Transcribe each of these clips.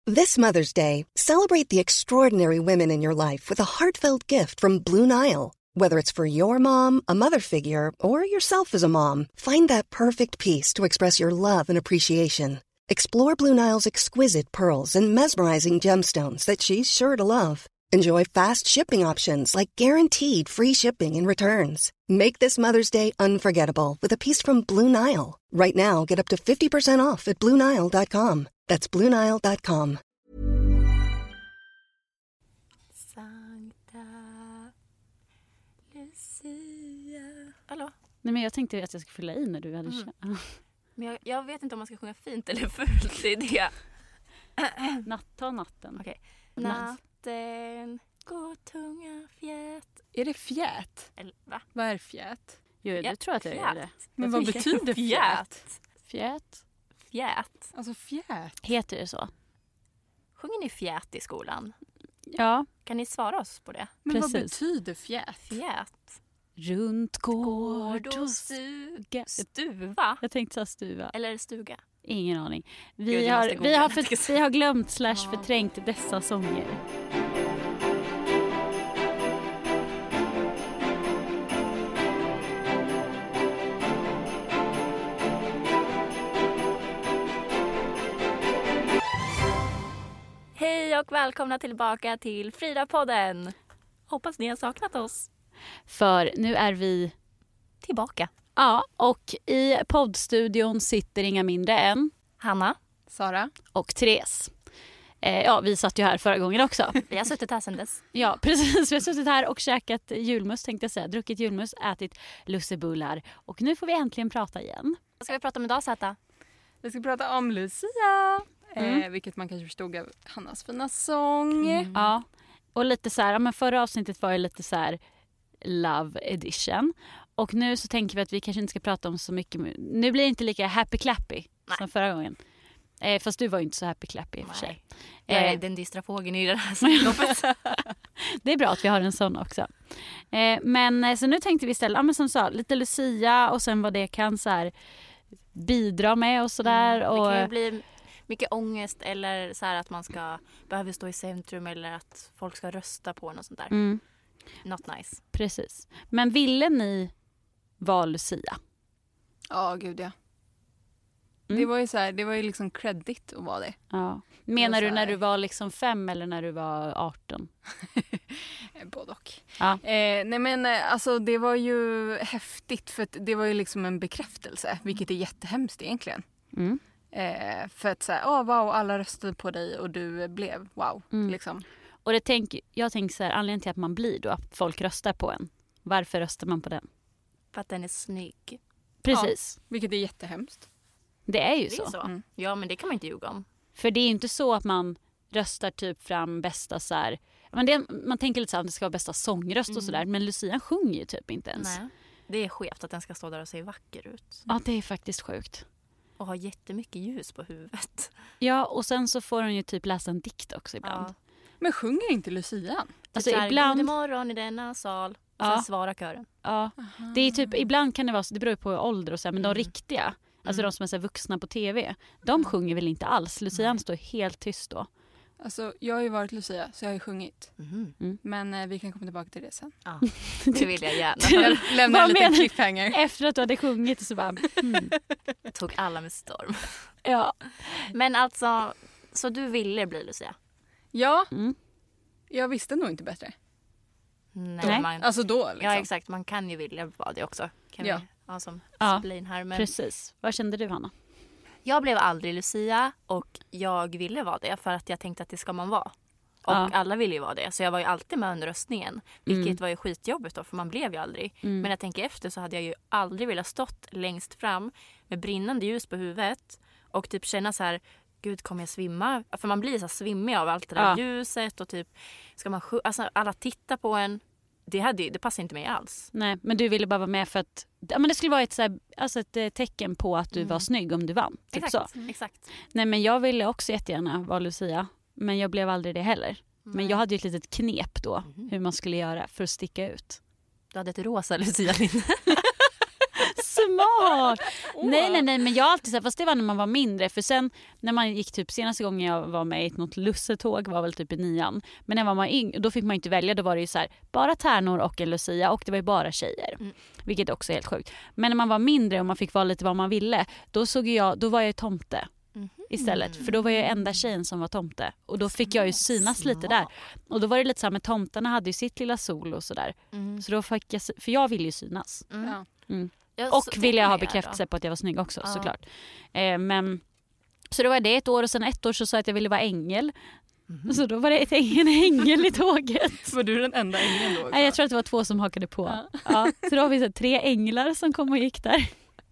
This Mother's Day, celebrate the extraordinary women in your life with a heartfelt gift from Blue Nile. Whether it's for your mom, a mother figure, or yourself as a mom, find that perfect piece to express your love and appreciation. Explore Blue Nile's exquisite pearls and mesmerizing gemstones that she's sure to love. Enjoy fast shipping options like guaranteed free shipping and returns. Make this Mother's Day unforgettable with a piece from Blue Nile. Right now, get up to 50% off at BlueNile.com. That's BlueNile.com. Sankta Lucia. Hallå? Nej, men jag tänkte att jag skulle fylla i när du hade Men jag vet inte om man ska sjunga fint eller fult. Det är det. Ta natten. Okej. Natten går tunga fjät. Är det fjät? Eller, va? Vad är fjät? Jo, jag tror att jag gör det. Men vad betyder fjät? Fjät? Fjät. Alltså fjät. Heter det så? Sjunger ni fjät i skolan? Ja, Kan ni svara oss på det? Men precis. vad betyder fjät? Fjät. Runt gård och stuga. Stuva? Jag tänkte säga stuva. Eller stuga? Ingen aning. Gud, Vi jag måste googla. har glömt / förträngt dessa sånger. Hej och välkomna tillbaka till Frida-podden. Hoppas ni har saknat oss. För nu är vi Tillbaka. Ja, och i poddstudion sitter inga mindre än Hanna. Sara? och Therese. Ja, vi satt ju här förra gången också. Vi har suttit här sedan dess. Ja, precis. Vi har suttit här och käkat julmust, tänkte jag säga. Druckit julmust, ätit lussebullar. Och nu får vi äntligen prata igen. Vad ska vi prata om idag, Zäta? Vi ska prata om Lucia. Vilket man kanske förstod av Hannas fina sång. Ja, och lite så här, men förra avsnittet var ju lite så här love edition. Och nu så tänker vi att vi kanske inte ska prata om så mycket. Nu blir det inte lika happy clappy som förra gången. Fast du var ju inte så happy clappy i och för sig. Jag är den dystra fågeln i det här sällskapet. Det är bra att vi har en sån också. Men så nu tänkte vi istället, men som sa, lite Lucia och sen vad det kan så här bidra med och sådär. Det Och kan ju bli mycket ångest eller så här att man behöver stå i centrum eller att folk ska rösta på en och sånt där. Not nice. Precis. Men ville ni vara Lucia? Ja, gud ja. Det var ju så här, det var ju liksom credit att vara det. Ja. Menar Det du var så när här. du var liksom 5 eller när du var 18? Både och. Ja. Nej men alltså det var ju häftigt för att det var ju liksom en bekräftelse. Vilket är jättehemskt egentligen. För att säga, wow, alla röstade på dig och du blev wow. Liksom. Och jag tänker så här, anledningen till att man blir då, att folk röstar på en. Varför röstar man på den? För att den är snygg. Precis. Ja, vilket är jättehemskt. Det är ju Det så. är så. Ja, men det kan man inte ljuga om. För det är ju inte så att man röstar typ fram bästa så här. Men man tänker lite så här, att det ska vara bästa sångröst och sådär. Men Lucia sjunger ju typ inte ens. Nej. Det är skevt att den ska stå där och se vacker ut. Ja, det är faktiskt sjukt. Och ha jättemycket ljus på huvudet. Ja, och sen så får hon ju typ läsa en dikt också ibland. Ja. Men sjunger inte Lucia? Alltså Så här, ibland... God morgon i denna sal. Och Ja. sen svarar kören. Ja, det är typ, ibland kan det vara så, det beror ju på ålder och så här, men de riktiga, alltså de som är så här vuxna på tv, de sjunger väl inte alls. Lucian står helt tyst då. Alltså jag har ju varit Lucia så jag har ju sjungit. Men vi kan komma tillbaka till det sen. Ja, det vill jag gärna. Jag lämnar en Vad liten menar du? cliffhanger. Efter att du hade sjungit så bara... Tog alla med storm. Ja. Men alltså, så du ville bli Lucia? Ja, jag visste nog inte bättre. Nej. Alltså då liksom. Ja, exakt. Man kan ju vilja vara det också. Kan Ja. vi ha som Ja, splin här. Men precis. Vad kände du, Hanna? jag blev aldrig Lucia och jag ville vara det för att jag tänkte att det ska man vara. Och Ja. alla ville ju vara det. Så jag var ju alltid med under röstningen. Vilket var ju skitjobbigt då, för man blev ju aldrig. Men när jag tänker efter så hade jag ju aldrig velat stått längst fram med brinnande ljus på huvudet. Och typ känna så här, gud kommer jag svimma? För man blir så här svimmig av allt det där ljuset. Och typ, ska man alltså, alla tittar på en. Det passar inte mig alls. Nej, men du ville bara vara med för att... Ja, men det skulle vara ett, så här, alltså ett tecken på att du var snygg om du vann. Typ Exakt, så. exakt. Nej, men jag ville också jättegärna vara Lucia. Men jag blev aldrig det heller. Men jag hade ju ett litet knep då. Hur man skulle göra för att sticka ut. Du hade ett rosa Lucia-linne. Smart! klart! Nej, men jag har alltid sagt, fast det var när man var mindre. För sen när man gick typ, senaste gången jag var med i något lussetåg var väl typ i 9:an. Men när man var då fick man inte välja, då var det ju så här, bara tärnor och en lucia, och det var ju bara tjejer. Vilket också är helt sjukt. Men när man var mindre och man fick vara lite vad man ville, då var jag tomte. Istället, för då var jag enda tjejen som var tomte, och då fick jag ju synas lite där, och då var det lite så här med tomtarna hade ju sitt lilla sol och sådär, så då fick jag, för jag ville ju synas och ville jag ha bekräftelse på att jag var snygg också, såklart. Men så då var det ett år, och sen ett år så sa jag att jag ville vara ängel. Så då var det en ängel i tåget. Var du den enda ängeln då också? Nej, jag tror att det var 2 som hakade på. Ja, så då har vi så 3 änglar som kom och gick där.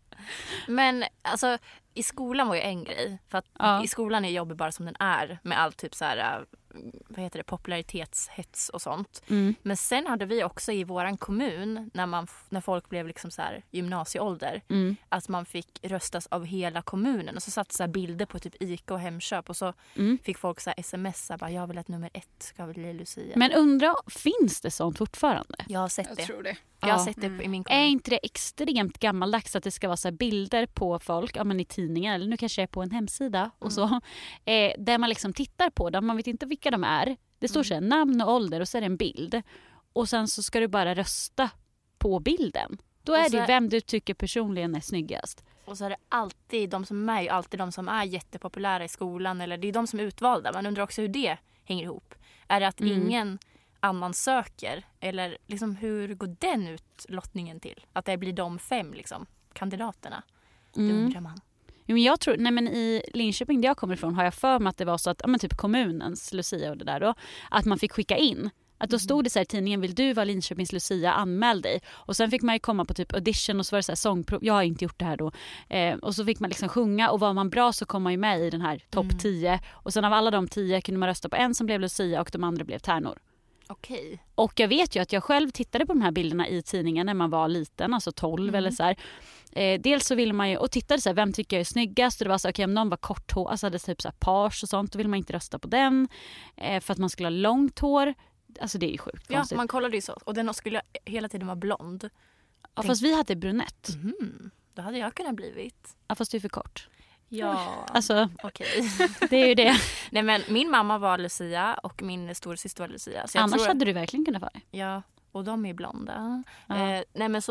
Men alltså i skolan var ju en grej, för att i skolan är jobbet bara som den är med allt typ så här, vad heter det, popularitetshets och sånt. Men sen hade vi också i våran kommun när folk blev liksom så här gymnasieålder, att man fick röstas av hela kommunen, och så satt så här bilder på typ Ica och Hemköp, och så fick folk så här smsa bara, jag vill att nummer 1 ska bli Lucia. Men undra, finns det sånt fortfarande? Jag har sett det. Jag tror det. Jag har sett det i min kommun. Är inte det extremt gammaldags att det ska vara så här bilder på folk, men i tidningen, eller nu kanske är på en hemsida och så, där man liksom tittar på dem, man vet inte vilka de är. Det står så här, namn och ålder, och så är det en bild. Och sen så ska du bara rösta på bilden. Då är det ju vem du tycker personligen är snyggast. Och så är det alltid de som är, alltid de som är jättepopulära i skolan, eller det är de som är utvalda. Man undrar också hur det hänger ihop. Är det att ingen annan söker, eller liksom hur går den utlottningen till? Att det blir de 5 liksom kandidaterna. Det undrar man. Jo, men jag tror, men i Linköping där jag kommer ifrån har jag för mig att det var så att typ kommunens Lucia och det där då, att man fick skicka in. Att då stod det så här i tidningen, vill du vara Linköpings Lucia, anmäl dig. Och sen fick man ju komma på typ audition, och så var det så här sångprov. Jag har inte gjort det här då. Och så fick man liksom sjunga, och var man bra så kom man ju med i den här topp 10. Och sen av alla de 10 kunde man rösta på en som blev Lucia, och de andra blev tärnor. Okej. Och jag vet ju att jag själv tittade på de här bilderna i tidningen när man var liten, alltså 12 eller så här. Dels så ville man ju, och tittade så här, vem tycker jag är snyggast, och det var så okej, om någon var kort hår, alltså hade typ så här page och sånt, då vill man inte rösta på den för att man skulle ha långt hår. Alltså det är ju sjukt konstigt. Ja, man kollade ju så, och den skulle hela tiden vara blond. Ja, fast vi hade brunett. Då hade jag kunnat blivit. Ja, fast du är för kort. Ja, alltså okej. Det är ju det. Nej, men min mamma var Lucia och min storasyster var Lucia. Så annars hade du verkligen kunnat vara det. Ja, och de är blonda. Nej, men så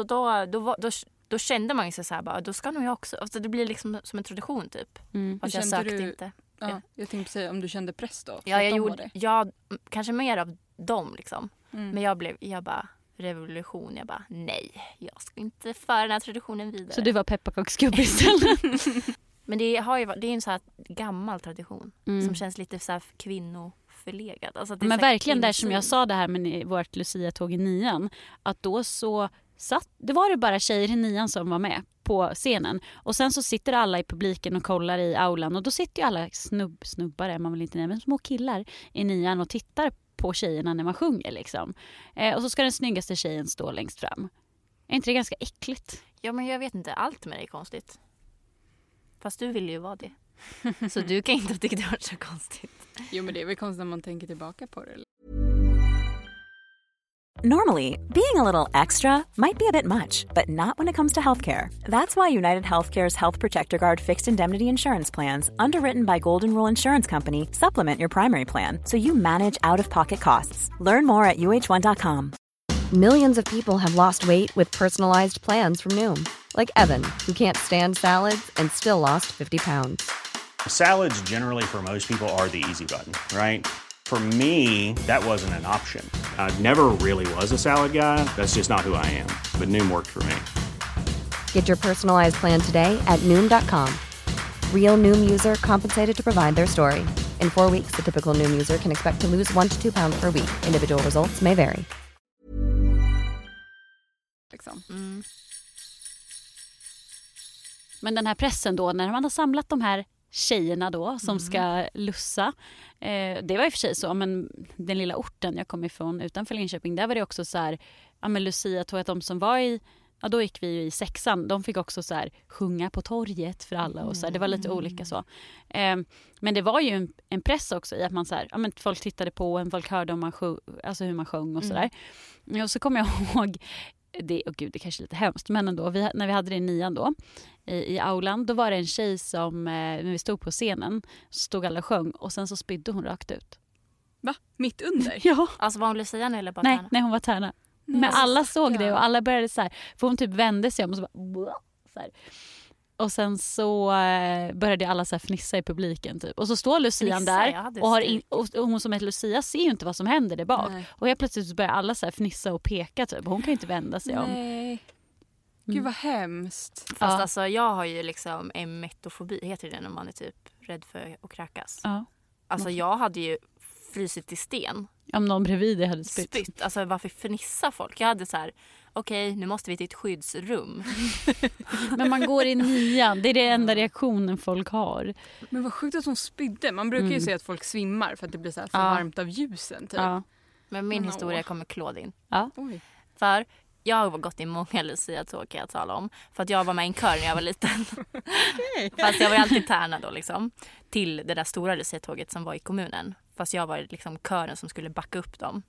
då kände man ju sig så här, bara, då ska nog jag också. Alltså, det blir liksom som en tradition typ. Fast jag sökte inte. Ja, jag tänkte säga om du kände press då. Ja, jag gjorde kanske mer av dem liksom. Men jag bara revolution. Jag bara nej, jag ska inte föra den här traditionen vidare. Så du var pepparkaksgubbe istället? Men det är en så här gammal tradition som känns lite så här kvinnoförlegad. Alltså men verkligen där som jag sa det här med vårt Lucia-tåg i 9:an, att då så det var det bara tjejer i 9:an som var med på scenen, och sen så sitter alla i publiken och kollar i aulan, och då sitter ju alla snubbar är man väl inte, men små killar i 9:an och tittar på tjejerna när man sjunger liksom. Och så ska den snyggaste tjejen stå längst fram. Är inte det ganska äckligt? Ja, men jag vet inte, allt med det är konstigt. Fast du vill ju vara det. Så du kan inte tycka det var så konstigt. Jo, men det är väl konstigt när man tänker tillbaka på det. Normally, being a little extra might be a bit much, but not when it comes to healthcare. That's why United Healthcare's Health Protector Guard fixed indemnity insurance plans, underwritten by Golden Rule Insurance Company, supplement your primary plan so you manage out-of-pocket costs. Learn more at uh1.com. Millions of people have lost weight with personalized plans from Noom. Like Evan, who can't stand salads and still lost 50 pounds. Salads generally for most people are the easy button, right? For me, that wasn't an option. I never really was a salad guy. That's just not who I am. But Noom worked for me. Get your personalized plan today at Noom.com. Real Noom user compensated to provide their story. In 4 weeks, the typical Noom user can expect to lose 1 to 2 pounds per week. Individual results may vary. Liksom. Men den här pressen då, när man har samlat de här tjejerna då som ska lussa. Det var i och för sig så, men den lilla orten jag kom ifrån utanför Linköping, där var det också så här, ja men Lucia tog att de som var i, ja då gick vi ju i 6:an, de fick också så här sjunga på torget för alla och så här, det var lite olika så. Men det var ju en press också i att man så här, ja men folk tittade på en, folk hörde om man alltså hur man sjöng och så där. Och så kommer jag ihåg det kanske är lite hemskt, men ändå, när vi hade det i 9 då, i aulan, då var det en tjej som, när vi stod på scenen, så stod alla och sjöng och sen så spydde hon rakt ut. Va? Mitt under? Ja. Alltså var hon Lucian eller bara Tärna? Nej, hon var Tärna. Men alla såg det och alla började så här, för hon typ vände sig om och så bara så här. Och sen så började alla så här fnissa i publiken typ. Och så står Lucian där och hon som heter Lucia ser ju inte vad som händer där bak. Nej. Och helt plötsligt så börjar alla så här fnissa och peka typ. Hon kan ju inte vända sig om. Nej. Gud vad hemskt. Fast alltså jag har ju liksom emetofobi, heter det när man är typ rädd för att kräkas. Ja. Alltså jag hade ju frysit i sten. Om någon bredvid hade spytt. Alltså varför fnissar folk? Jag hade så här, okej, nu måste vi till ett skyddsrum. Men man går i 9, det är det enda reaktionen folk har. Men vad sjukt att hon spydde. Man brukar ju säga att folk svimmar för att det blir så här för varmt av ljusen typ. Ja. Men min historia kommer Claudine. Ja. Oj. För jag har gått i många Lucia-tåg kan jag tala om. För att jag var med i en kör när jag var liten. Okay. Fast jag var alltid Tärna då liksom. Till det där stora Lucia-tåget som var i kommunen. Fast jag var liksom kören som skulle backa upp dem.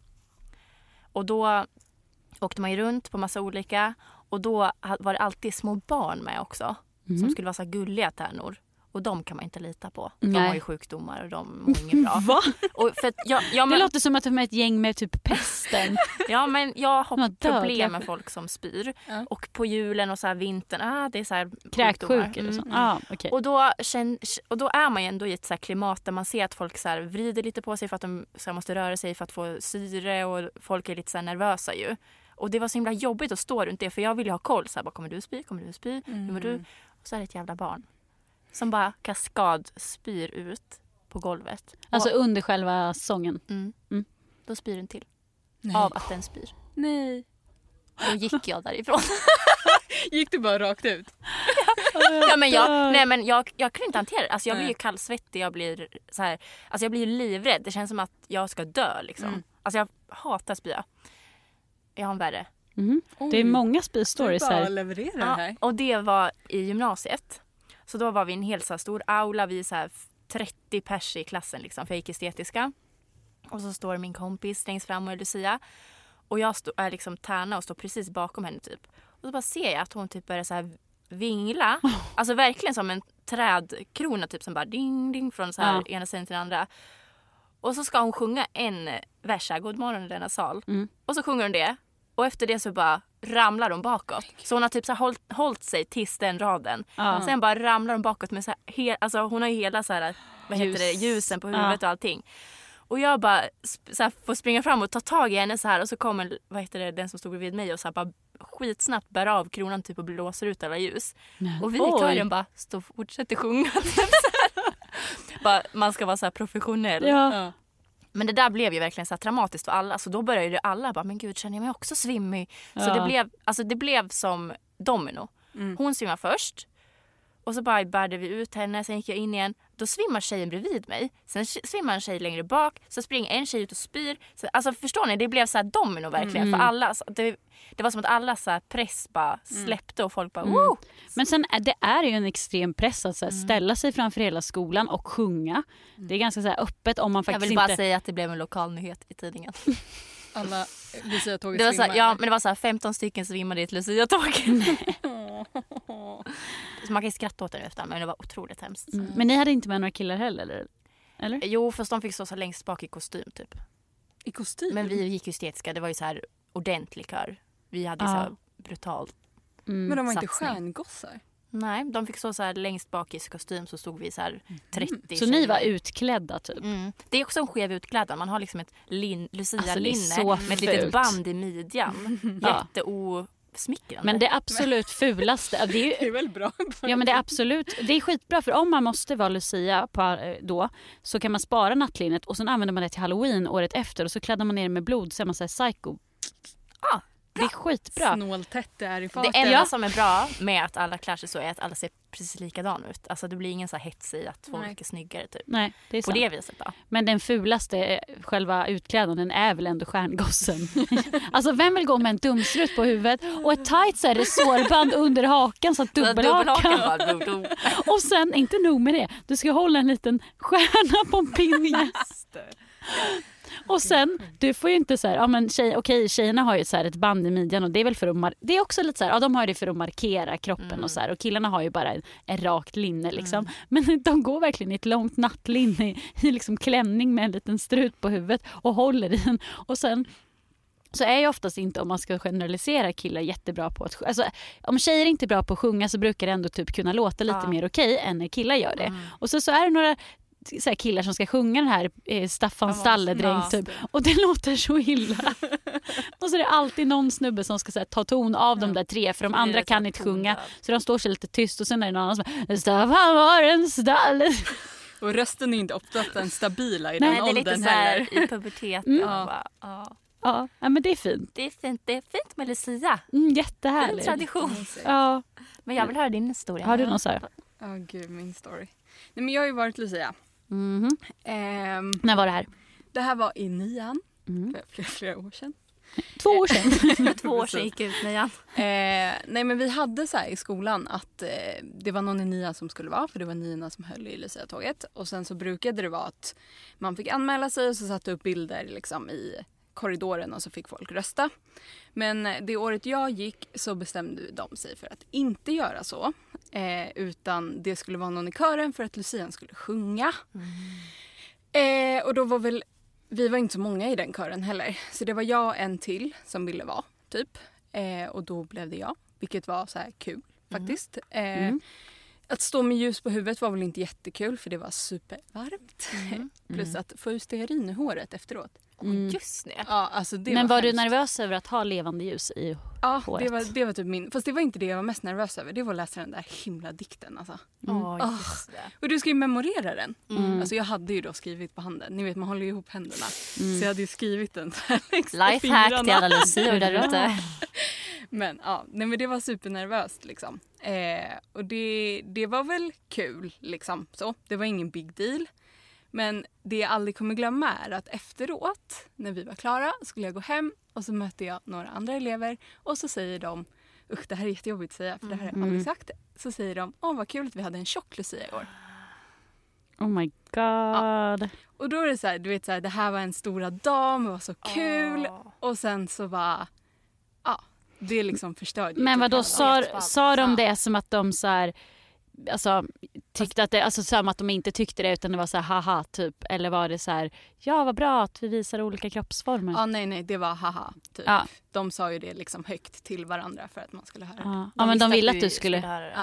Och då åkte man ju runt på massa olika. Och då var det alltid små barn med också. Som skulle vara så gulliga tärnor. Och de kan man inte lita på. De har ju sjukdomar och de mår inget bra. Va? Och för att det låter som att de är ett gäng med typ pesten. Ja, men jag har problem med folk som spyr. Ja. Och på julen och så här vintern, det är så här kräksjuk eller så. Okay. Och då är man ju ändå i ett så här klimat där man ser att folk så här vrider lite på sig för att de så här måste röra sig för att få syre och folk är lite så här nervösa ju. Och det var så himla jobbigt att stå runt det för jag ville ha koll så här, bara, kommer du spy? Hur mår du? Och så är det ett jävla barn som bara kaskad spyr ut på golvet. Alltså under själva sången? Då spyr den till. Nej. Av att den spyr. Nej. Då gick jag därifrån. Gick du bara rakt ut? Ja, men jag kunde inte hantera det. Alltså jag blir ju kallsvettig, jag blir så här, alltså jag blir livrädd. Det känns som att jag ska dö liksom. Alltså jag hatar spya. Jag har en värre. Det är många spystories här. Bara leverera det här. Och det var i gymnasiet. Så då var vi en helt så här stor aula. Vi är så här 30 pers i klassen liksom, för jag gick estetiska. Och så står min kompis längst fram och är Lucia. Och jag är liksom Tärna och står precis bakom henne typ. Och så bara ser jag att hon typ börjar så här vingla. Alltså verkligen som en trädkrona typ som bara ding ding från så här ena sidan till den andra. Och så ska hon sjunga en vers här, God morgon i denna sal. Och så sjunger hon det. Och efter det så bara ramlar hon bakåt. Så hon har typ så här hållit sig tills den raden. Sen bara ramlar hon bakåt med så här, alltså hon har ju hela så här, ljusen på huvudet och allting. Och jag bara så här, får springa fram och ta tag i henne så här. Och så kommer den som stod bredvid mig och så här, bara skitsnabbt bär av kronan typ och blåser ut alla ljus. Och vi i kören bara fortsätter sjunga. Bara, man ska vara så här professionell. Ja. Men det där blev ju verkligen så här traumatiskt för alla. Så då började ju alla bara, men gud, känner jag mig också svimmig? Så det blev som domino. Hon svimmade först. Och så bara bärde vi ut henne. Sen gick jag in igen. Då svimmar tjejen bredvid mig. Sen svimmar en tjej längre bak. Så springer en tjej ut och spyr. Så, alltså förstår ni? Det blev så här domino verkligen. För alla. Det var som att alla så här press bara släppte. Och folk bara, woo! Men sen det är ju en extrem press att så här, ställa sig framför hela skolan och sjunga. Det är ganska så här, öppet om man faktiskt inte... Jag vill bara säga att det blev en lokal nyhet i tidningen. Alla Lucia-tåget svimmar. svimmar. Ja, men det var så här 15 stycken svimmade i ett Lucia-tåg. Så man kan ju skratta åt det efter, men det var otroligt hemskt. Men ni hade inte med några killar heller? Eller? Jo, fast de fick stå så längst bak i kostym typ. I kostym? Men vi gick ju estetiska, det var ju så här ordentlig kör. Vi hade så här brutalt Men de var inte satsning. Stjärngossar? Nej, de fick stå så här längst bak i kostym, så stod vi så här 30 Så tjejer. ni var utklädda typ? Det är också en skev utklädnad. Man har liksom ett Lucia-linne alltså, med ett litet band i midjan. Jätteosmickrande. Men det absolut fulaste, det är väl bra. Ja, men det är skitbra, för om man måste vara Lucia då, så kan man spara nattlinnet och sen använder man det till Halloween året efter och så kladdar man ner det med blod, så är man så här psycho. Det är skitbra. Snåltätt det är i farten. Det enda som är bra med att alla klär sig så är att alla ser precis likadan ut. Alltså det blir ingen så här hets i att folk är snyggare typ. Nej, det är på sant. det viset då. Men den fulaste själva utklädnaden är väl ändå stjärngossen. Alltså vem vill gå med en dumstrut på huvudet och ett tight så här resårband under hakan så att dubbelhakan. Och sen inte nog med det. Du ska hålla en liten stjärna på en pinne. Och sen, du får ju inte så här, ja men tjejerna har ju så här ett band i midjan och det är väl för att det är också lite så här, ja de har det för att markera kroppen och så här, och killarna har ju bara en rakt linne liksom. Men de går verkligen i ett långt nattlinne i liksom klänning med en liten strut på huvudet och håller i den. Och sen så är ju oftast inte, om man ska generalisera, killar jättebra på att alltså, om tjejer inte är bra på att sjunga så brukar det ändå typ kunna låta lite mer okej än när killar gör det. Och så är det några så här killar som ska sjunga den här Staffan Stalledräng typ, och det låter så illa. Och så är det alltid någon snubbe som ska så här, ta ton av de där tre, för de andra kan inte sjunga, så de står sig lite tyst, och sen är det någon annan som Staffan var en stall. Och rösten är inte oftast den stabila i den åldern heller. Det är lite så här i puberteten. Ja, men det är fint. Det är fint med Lucia. Jättehärligt. Det är en tradition. Ja. Men jag vill höra din historia. Har du någon så här? Gud, min story. Nej, men jag har ju varit Lucia. När var det här? Det här var i 9:an. För flera år sedan. 2 år sedan. 2 år sedan gick ut 9:an. Nej, men vi hade så här i skolan att det var någon i 9:an som skulle vara, för det var 9:orna som höll i Lucia-tåget. Och sen så brukade det vara att man fick anmäla sig och så satte upp bilder liksom i korridoren och så fick folk rösta. Men det året jag gick så bestämde de sig för att inte göra så. Utan det skulle vara någon i kören för att Lucian skulle sjunga. Och då var vi var inte så många i den kören heller. Så det var jag och en till som ville vara typ. Och då blev det jag. Vilket var så här kul faktiskt. Att stå med ljus på huvudet var väl inte jättekul, för det var supervarmt. Plus att få ut stearin i håret efteråt. Just det. Ja, alltså det Men var du hemskt. nervös över att ha levande ljus i håret? Ja, det var typ min. Fast det var inte det jag var mest nervös över. Det var att läsa den där himla dikten. Alltså. Just det. Och du ska ju memorera den. Alltså jag hade ju då skrivit på handen. Ni vet, man håller ju ihop händerna. Så jag hade ju skrivit den längs Lifehack till alla Lucia där ute. Men ja, men det var supernervöst liksom. Och det var väl kul liksom. Så, det var ingen big deal. Men det jag aldrig kommer glömma är att efteråt, när vi var klara, skulle jag gå hem och så mötte jag några andra elever och så säger de, det här är jättejobbigt att säga för det här har jag aldrig sagt. Så säger de, vad kul att vi hade en tjock Lucia i år. Oh my god. Ja. Och då är det så här, du vet så här, det här var en stora dag, det var så kul. Och sen så bara, det liksom förstörde. Men vad då sa de det som att de så här, alltså tyckte att det, alltså som att de inte tyckte det, utan det var så här haha typ, eller var det så här, ja vad bra att vi visar olika kroppsformer? Ja, nej, det var haha typ. Ja. De sa ju det liksom högt till varandra för att man skulle höra det. Ja, men de ville att du skulle höra det. Ja.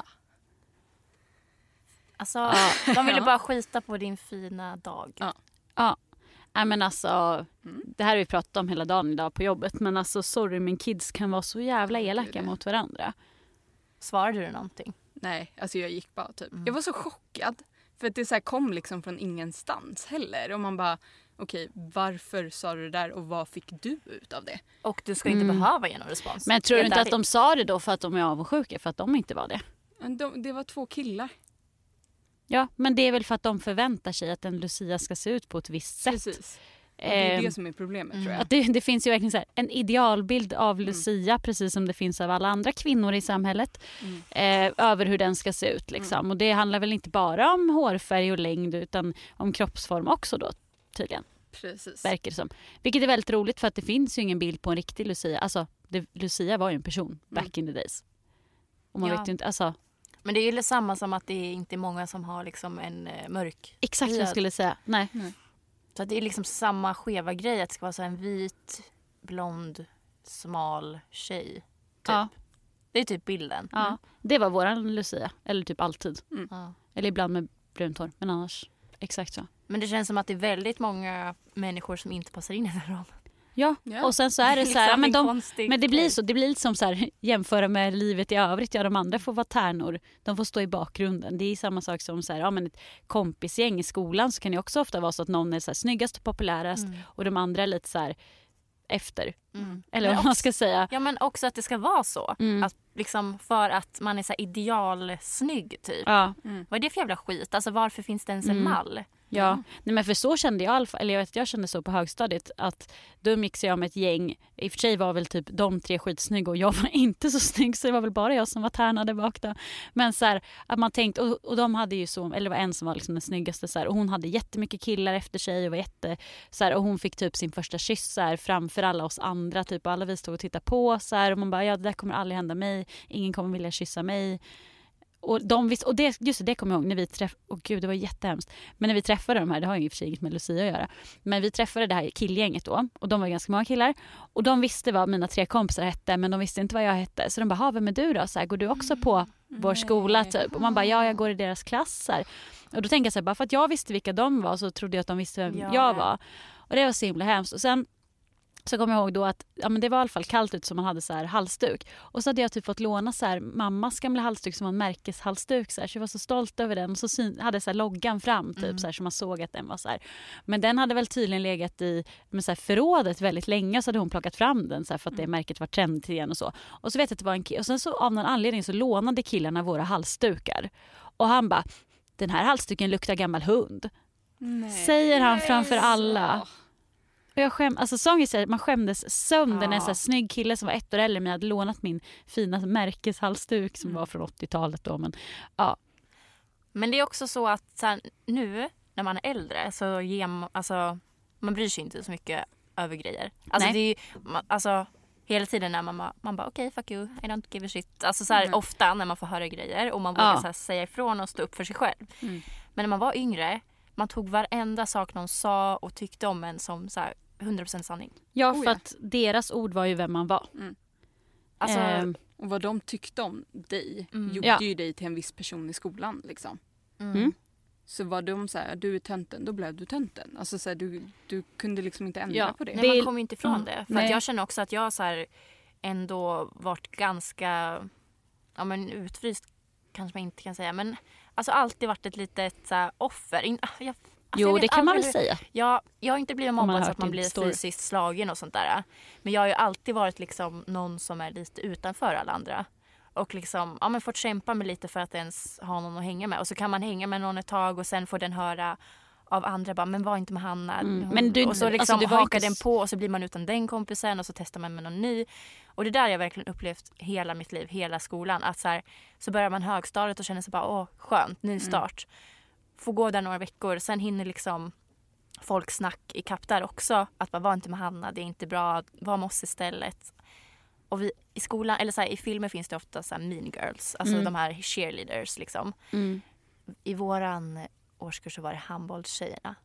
Alltså, de ville bara skita på din fina dag. Ja. Men alltså, det här har vi pratat om hela dagen idag på jobbet, men alltså sorry, men kids kan vara så jävla elaka mot varandra. Svarade du någonting? Nej, alltså jag gick bara typ. Jag var så chockad. För att det så här kom liksom från ingenstans heller. Och man bara, okej, varför sa du det där och vad fick du ut av det? Och du ska inte behöva ge någon respons. Men tror du inte att de sa det då för att de är avundsjuka, för att de inte var det? Det var 2 killar. Ja, men det är väl för att de förväntar sig att en Lucia ska se ut på ett visst sätt. Precis. Och det är det som är problemet tror jag. Att det finns ju verkligen så här, en idealbild av Lucia, precis som det finns av alla andra kvinnor i samhället. Över hur den ska se ut liksom. Och det handlar väl inte bara om hårfärg och längd, utan om kroppsform också då tydligen. Precis. Verkar det som. Vilket är väldigt roligt, för att det finns ju ingen bild på en riktig Lucia. Alltså, Lucia var ju en person back in the days. Och man vet ju inte, alltså. Men det är ju samma som att det är inte många som har liksom en mörk. Exakt vad jag skulle säga. Nej. Så det är liksom samma skeva grej, att det ska vara så en vit, blond, smal tjej. Typ. Ja. Det är typ bilden. Ja. Det var våran Lucia. Eller typ alltid. Eller ibland med brunt hår. Men annars exakt så. Men det känns som att det är väldigt många människor som inte passar in i den här ramen. Ja, och sen så är det så här, men det blir så, det blir som så här, jämföra med livet i övrigt. Ja, de andra får vara tärnor, de får stå i bakgrunden. Det är samma sak som så här, ja, men ett kompisgäng i skolan, så kan det också ofta vara så att någon är så här snyggast och populärast och de andra är lite så här efter. Eller vad man ska säga. Ja, men också att det ska vara så. Att liksom, för att man är så här idealsnygg typ. Vad är det för jävla skit? Alltså varför finns det ens en mall? Ja, nej, men för så kände jag i alla fall, eller jag vet att jag kände så på högstadiet, att då umgicks jag med ett gäng. I och för sig var väl typ de 3 skitsnygga och jag var inte så snygg, så det var väl bara jag som var tärnade bak då. Men så här, att man tänkte, och de hade ju så, eller det var en som var liksom den snyggaste så här, och hon hade jättemycket killar efter sig och var jätte så här, och hon fick typ sin första kyss så här, framför alla oss andra typ, och alla vi stod och tittade på så här, och man bara, ja, det där kommer aldrig hända mig, ingen kommer vilja kyssa mig. Och de visste, och det kommer jag ihåg när vi träffade, gud det var jättehemskt, men när vi träffade de här, det har ju i och för sig inget med Lucia att göra, men vi träffade det här killgänget då, och de var ganska många killar, och de visste vad mina 3 kompisar hette, men de visste inte vad jag hette, så de bara, vem är du då? Så här, går du också på vår skola typ? Och man bara, ja, jag går i deras klasser. Och då tänkte jag så här, bara för att jag visste vilka de var så trodde jag att de visste vem jag var, och det var så himla hemskt. Och sen så kommer jag ihåg då att men det var i alla fall kallt ut, så man hade så här halsduk. Och så hade jag typ fått låna så här mammas gamla halsduk som var en märkeshalsduk. Så jag var så stolt över den. Och så hade så här loggan fram typ, så man såg att den var så här. Men den hade väl tydligen legat i så här förrådet väldigt länge, så hade hon plockat fram den så här, för att det märket var trendigt igen och så. Och så vet jag att det var en kille. Och sen så av någon anledning så lånade killarna våra halsdukar. Och han bara, den här halsduken luktar gammal hund. Säger han framför alla. Och jag man skämdes sönder när en så här snygg kille som var 1 år äldre men hade lånat min fina märkeshalsduk som var från 80-talet då. Men, ja. Men det är också så att så här, nu när man är äldre så man bryr sig inte så mycket över grejer. Alltså, det är ju, hela tiden när man bara okej, fuck you, I don't give a shit. Alltså så här, ofta när man får höra grejer och man vågar så här, säga ifrån och stå upp för sig själv. Men när man var yngre, man tog varenda sak någon sa och tyckte om en som så här 100% sanning. Ja, för att deras ord var ju vem man var. Alltså, och vad de tyckte om dig gjorde ju dig till en viss person i skolan liksom. Så var de så här, du är tönten, då blev du tönten. Alltså så här, du kunde liksom inte ändra på det. Nej, man kommer inte ifrån det. För att jag känner också att jag så här ändå varit ganska utfryst, kanske man inte kan säga, men alltså alltid varit ett litet så här, offer. Jo, det kan man väl säga. Jag har inte blivit mobbad så att man blir fysiskt slagen och sånt där. Men jag har ju alltid varit liksom någon som är lite utanför alla andra. Och liksom, fått kämpa med lite för att ens ha någon att hänga med. Och så kan man hänga med någon ett tag och sen får den höra av andra bara, men var inte med Hanna. Och så liksom hakar den på och så blir man utan den kompisen och så testar man med någon ny. Och det där har jag verkligen upplevt hela mitt liv, hela skolan. Att så börjar man högstadiet och känner sig bara, skönt, ny start. Får gå där några veckor, sen hinner liksom folk snack i kapp där också. Att bara, var inte med Hanna, det är inte bra, var med oss istället. Och vi i skolan, eller så här, i filmer finns det ofta så här mean girls, alltså de här cheerleaders liksom. I våran årskurs så var det handbollstjejerna.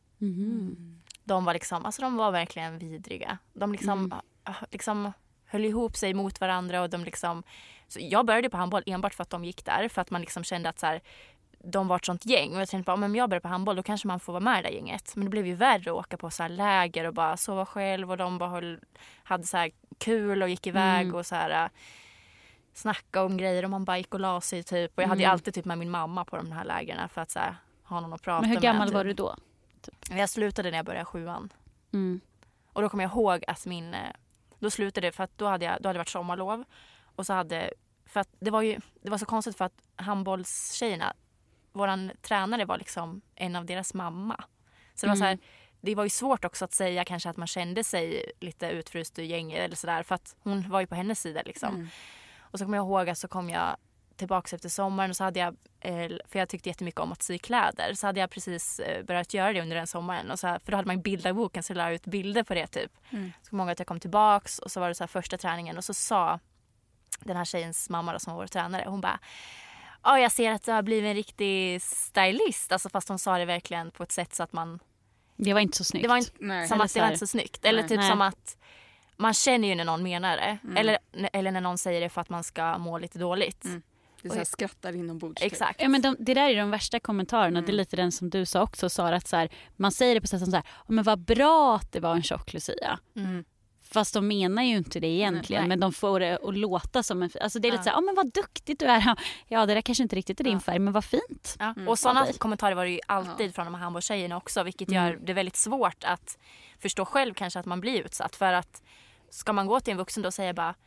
De var liksom, alltså de var verkligen vidriga. De liksom höll ihop sig mot varandra och de liksom, så jag började på handboll enbart för att de gick där, för att man liksom kände att så här, de var ett sånt gäng. Och jag tänkte bara, om jag börjar på handboll då kanske man får vara med i det gänget. Men det blev ju värre att åka på så här läger och bara sova själv. Och de bara hade så här kul och gick iväg och så här snacka om grejer. Och man bara gick och la sig typ. Och jag hade ju alltid typ med min mamma på de här lägerna för att så här, ha någon att prata med. Men hur gammal var du då? Typ. Jag slutade när jag började 7:an. Och då kommer jag ihåg att då slutade det för att då hade det varit sommarlov. Och så för att det var så konstigt för att handbollstjejerna, våran tränare var liksom en av deras mamma. Så det var så här, det var ju svårt också att säga kanske att man kände sig lite utfryst ur gänget eller sådär, för att hon var ju på hennes sida liksom. Och så kommer jag ihåg att så kom jag tillbaka efter sommaren och så hade jag, för jag tyckte jättemycket om att sy kläder, så hade jag precis börjat göra det under den sommaren. Och så här, för då hade man ju bildarboken så jag la ut bilder på det typ. Så kommer jag ihåg att jag kom tillbaks och så var det så här första träningen och så sa den här tjejens mamma då, som var vår tränare, hon bara, jag ser att du har blivit en riktig stylist. Alltså fast hon sa det verkligen på ett sätt så att man... Det var inte så snyggt. Det var inte, som att det var inte så snyggt. Eller typ som att man känner ju när någon menar det. Eller när någon säger det för att man ska må lite dåligt. Det är så här, skrattar inombords. Exakt. Ja, men det där är de värsta kommentarerna. Det är lite den som du sa också, Sara, att så här, man säger det på sätt som så här, men vad bra att det var en tjock Lucia. Fast de menar ju inte det egentligen. Men de får det att låta som en... Alltså det är lite så här, men vad duktigt du är. Ja, det där kanske inte riktigt är din färg, men vad fint. Och sådana kommentarer var det ju alltid från de här handbollstjejerna också. Vilket gör det väldigt svårt att förstå själv kanske att man blir utsatt. För att ska man gå till en vuxen då och säga bara,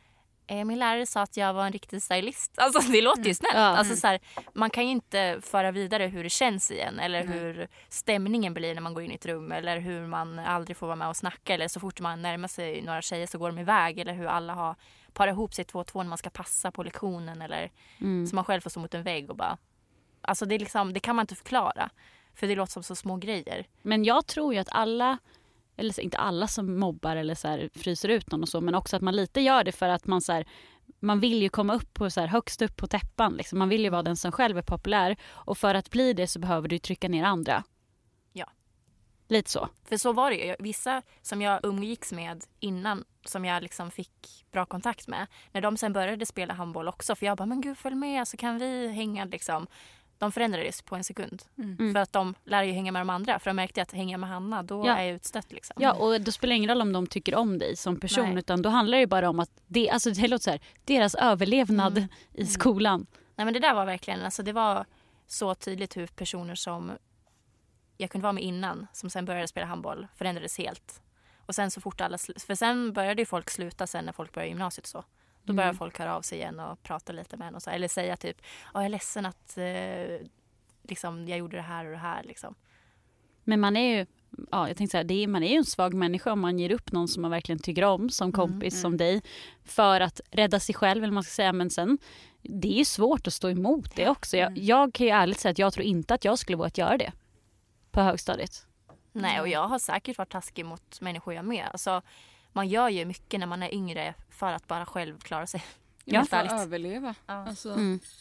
Min lärare sa att jag var en riktig stylist. Alltså det låter ju snällt. Alltså, så här, man kan ju inte föra vidare hur det känns igen. Eller hur stämningen blir när man går in i ett rum. Eller hur man aldrig får vara med och snacka. Eller så fort man närmar sig några tjejer så går de iväg. Eller hur alla har parat ihop sig 2-2 när man ska passa på lektionen. Eller så man själv får stå mot en vägg och bara... Alltså det, är liksom, det kan man inte förklara. För det låter som så små grejer. Men jag tror ju att alla... Eller inte alla som mobbar eller så här fryser ut någon och så, men också att man lite gör det för att man så här, man vill ju komma upp på så här, högst upp på täppan liksom. Man vill ju vara den som själv är populär, och för att bli det så behöver du trycka ner andra. Ja. Lite så. För så var det ju. Vissa som jag umgicks med innan, som jag liksom fick bra kontakt med, när de sen började spela handboll också, för jag bara, men gud följ med så kan vi hänga liksom. De förändrades på en sekund. För att de lär ju hänga med de andra. För de märkte att hänga med Hanna, då är jag utstött liksom. Ja, och då spelar det ingen roll om de tycker om dig som person. Utan då handlar det bara om att det låter så här, deras överlevnad i skolan. Nej, men det där var verkligen, alltså det var så tydligt hur personer som jag kunde vara med innan, som sen började spela handboll, förändrades helt. Och sen så fort för sen började ju folk sluta sen när folk började gymnasiet så. Då börjar folk höra av sig igen och prata lite med en. Och så, eller säga typ, jag är ledsen att liksom, jag gjorde det här och det här. Liksom. Men man är ju, jag tänkte så här, man är ju en svag människa om man ger upp någon som man verkligen tycker om som kompis som dig. För att rädda sig själv, eller man ska säga. Men sen, det är ju svårt att stå emot det också. Jag kan ju ärligt säga att jag tror inte att jag skulle våga göra det på högstadiet. Nej, och jag har säkert varit taskig mot människor jag med. Alltså... Man gör ju mycket när man är yngre för att bara själv klara sig. Ja, för att överleva. Ja. Alltså.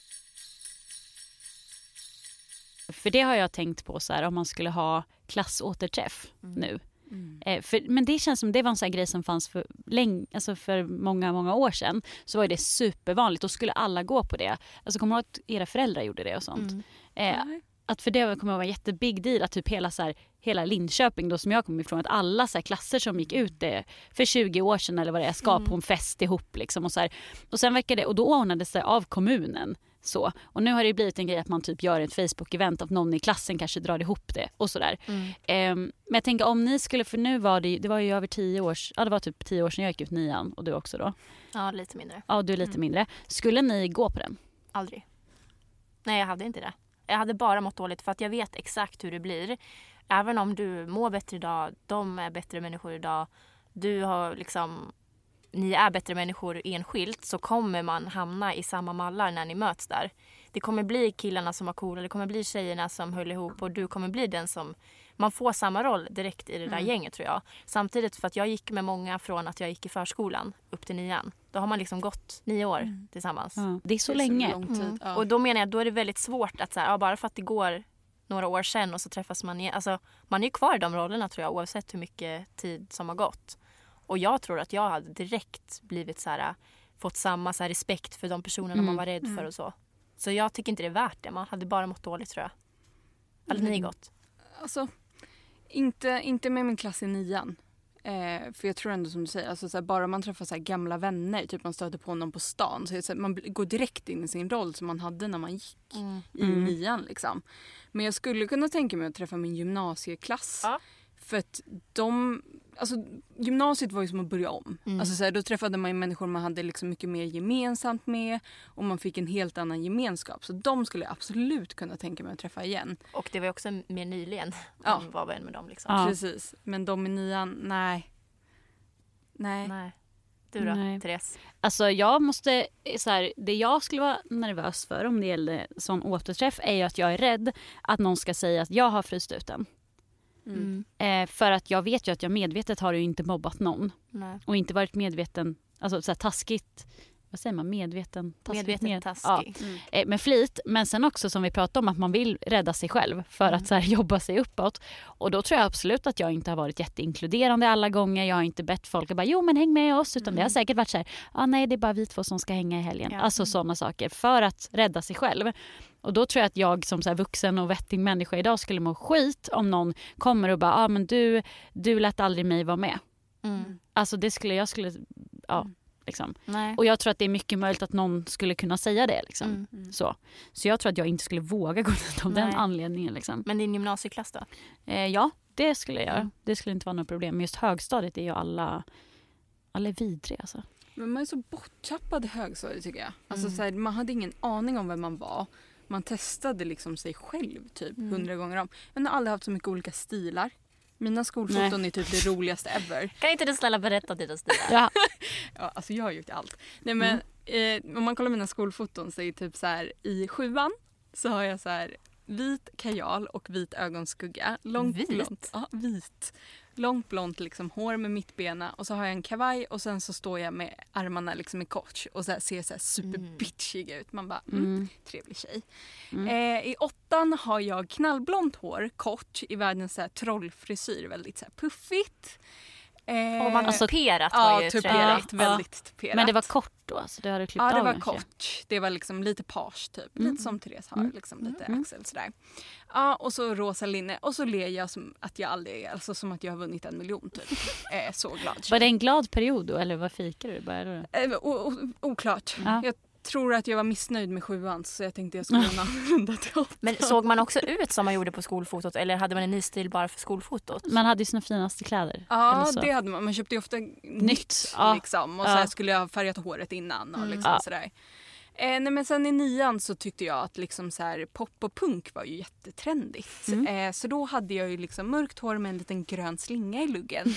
För det har jag tänkt på så här, om man skulle ha klassåterträff nu. Men det känns som det var en sån här grej som fanns för länge, alltså för många, många år sedan. Så var det supervanligt. Då skulle alla gå på det. Alltså kommer jag ihåg att era föräldrar gjorde det och sånt. Att för det kommer att vara en jättebig deal att typ hela Linköping då som jag kommer ifrån, att alla så här klasser som gick ut det för 20 år sedan eller vad det är ska på en fest ihop liksom och så här. Och sen verkar det, och då ordnades det av kommunen så. Och nu har det blivit en grej att man typ gör ett Facebook-event att någon i klassen kanske drar ihop det och sådär. Men jag tänker om ni skulle, för nu var det var ju över 10 år, det var typ 10 år sedan jag gick ut 9:an och du också då. Ja, lite mindre. Ja, du är lite mindre. Skulle ni gå på den? Aldrig. Nej, jag hade inte det. Jag hade bara mått dåligt för att jag vet exakt hur det blir. Även om du mår bättre idag, de är bättre människor idag, du har liksom, ni är bättre människor enskilt, så kommer man hamna i samma mallar när ni möts där. Det kommer bli killarna som var coola, det kommer bli tjejerna som höll ihop och du kommer bli den som, man får samma roll direkt i det där gänget tror jag. Samtidigt för att jag gick med många från att jag gick i förskolan upp till 9:an. Då har man liksom gått 9 år tillsammans. Ja, det är så länge. Så lång tid. Ja. Och då menar jag, då är det väldigt svårt att så här, bara för att det går några år sedan och så träffas man igen. Alltså, man är ju kvar i de rollerna tror jag, oavsett hur mycket tid som har gått. Och jag tror att jag hade direkt blivit så här, fått samma så här, respekt för de personerna man var rädd för och så. Så jag tycker inte det är värt det. Man hade bara mått dåligt tror jag. Hade ni gått? Alltså, inte med min klass i 9:an. För jag tror ändå som du säger, alltså, så här, bara man träffar så här, gamla vänner, typ man stöter på någon på stan, så här, man går direkt in i sin roll som man hade när man gick i 9:an liksom. Men jag skulle kunna tänka mig att träffa min gymnasieklass. Ja. För att gymnasiet var ju som att börja om. Alltså, så här, då träffade man ju människor man hade liksom mycket mer gemensamt med. Och man fick en helt annan gemenskap. Så de skulle jag absolut kunna tänka mig att träffa igen. Och det var också mer nyligen. Man var vän med dem liksom. Ja. Precis. Men de i 9:an, nej. Du då, Nej. Therese? Alltså jag måste, så här, det jag skulle vara nervös för om det gäller sån återträff är ju att jag är rädd att någon ska säga att jag har fryst ut den. För att jag vet ju att jag medvetet har ju inte mobbat någon. Nej. Och inte varit medveten, alltså så här, taskigt, vad säger man, medveten taskig. Ja. Med flit, men sen också som vi pratade om att man vill rädda sig själv för att så här, jobba sig uppåt. Och då tror jag absolut att jag inte har varit jätteinkluderande alla gånger. Jag har inte bett folk att bara, jo men häng med oss, utan det har säkert varit så här, nej det är bara vi två som ska hänga i helgen. Ja. Alltså sådana saker för att rädda sig själv. Och då tror jag att jag som så här vuxen och vettig människa idag skulle må skit om någon kommer och bara, men du lät aldrig mig vara med. Alltså det skulle liksom. Och jag tror att det är mycket möjligt att någon skulle kunna säga det liksom. Så jag tror att jag inte skulle våga gå dit av den anledningen liksom. Men din gymnasieklass då? Ja, det skulle jag göra. Det skulle inte vara något problem. Men just högstadiet är ju alla är vidriga alltså. Men man är så borttappad i högstadiet tycker jag. Alltså så här, man hade ingen aning om vem man var. Man testade liksom sig själv typ 100 gånger om. Men jag har aldrig haft så mycket olika stilar. Mina skolfoton är typ det roligaste ever. Kan inte du snälla berätta dina stilar? Ja. Ja, alltså jag har gjort allt. Nej men om man kollar mina skolfoton så är typ så här i 7:an så har jag så här vit kajal och vit ögonskugga. Långt Vit? blont. Ja, vit. Långt blont liksom hår med mittbena och så har jag en kavaj och sen så står jag med armarna liksom i kors och så här ser så här superbitchig ut. Man bara, trevlig tjej. I 8:an har jag knallblont hår, kort i världens så här trollfrisyr, väldigt så här puffigt. Och man tuperat var ju tuperat, trevligt. väldigt tuperat. Men det var kort då? Alltså, det hade klippt Ja, det av var kanske. kort. Det var liksom lite page typ. Lite som Therese har, liksom lite axel sådär. Ja, och så rosa linne. Och så ler jag som att jag aldrig, alltså som att jag har vunnit 1 miljon typ. Så glad. Var det en glad period då? Eller vad fikade du? Började du? Oklart. Ja. Jag tror att jag var missnöjd med 7:an så jag tänkte jag skulle runda till 8. Men såg man också ut som man gjorde på skolfotot eller hade man en ny stil bara för skolfotot? Man hade ju sina finaste kläder. Ja, eller så. det hade man. Man köpte ju ofta nytt liksom. Och så här skulle jag ha färgat håret innan och liksom sådär. Nej, men sen i 9:an så tyckte jag att liksom så här, pop och punk var ju jättetrendigt. Så då hade jag ju liksom mörkt hår med en liten grön slinga i luggen.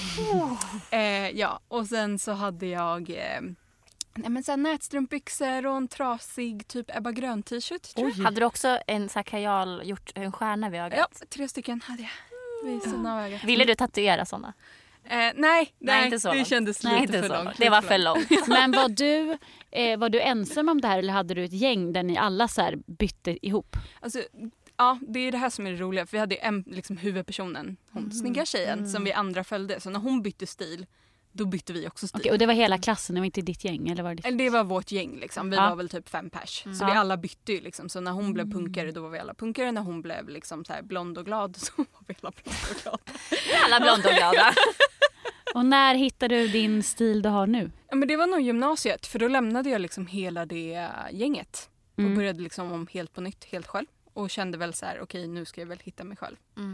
Ja, och sen så hade jag så här nätstrumpbyxor och en trasig typ Ebba Grön t-shirt. Tror jag. Hade du också en så här kajal, gjort en stjärna vid ögat? Ja, 3 stycken hade jag. Vid sidan av ögat. Ville du tatuera såna? Nej, inte så det långt. kändes Nej, lite inte för så långt. Det var för långt. Men var du ensam om det här eller hade du ett gäng där ni alla så här bytte ihop? Alltså, ja, det är det här som är det roliga. För vi hade en liksom, huvudpersonen, hon snygga tjejen, som vi andra följde. Så när hon bytte stil, då bytte vi också stil. Okej, och det var hela klassen, det var inte ditt gäng? Eller var det ditt? Eller det var vårt gäng liksom. Vi Ja. var väl typ 5 pers. Så vi alla bytte ju liksom. Så när hon blev punkare då var vi alla punkare. När hon blev liksom så här blond och glad så var vi alla blond och glada. Alla blonda och glada. Och när hittade du din stil du har nu? Ja, men det var nog gymnasiet. För då lämnade jag liksom hela det gänget. Och började liksom om helt på nytt, helt själv. Och kände väl så här, okej, nu ska jag väl hitta mig själv.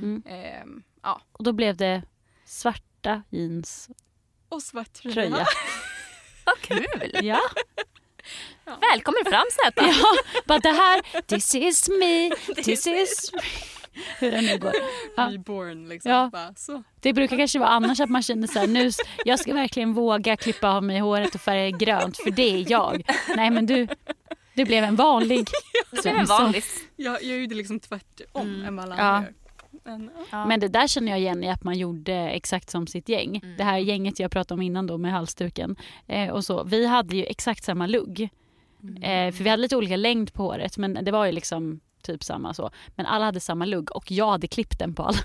Ja. Och då blev det svarta jeans Och svart tröja. Vad kul! Ja. Välkommen fram Zäta. Ja, bara det här, this is me, this is me. Hur det nu går. Ja. Reborn liksom. Ja. Bara, så. Det brukar kanske vara annars att man känner så här, nu, jag ska verkligen våga klippa av mig håret och färga grönt för det är jag. Nej men du blev en vanlig Det är en vanlig. Jag gjorde liksom tvärtom än vad alla Ja. andra gör. Men, Men det där känner jag igen i att man gjorde exakt som sitt gäng. Det här gänget jag pratade om innan då med halsduken. Och så. Vi hade ju exakt samma lugg. För vi hade lite olika längd på håret. Men det var ju liksom typ samma så. Men alla hade samma lugg och jag hade klippt den på alla.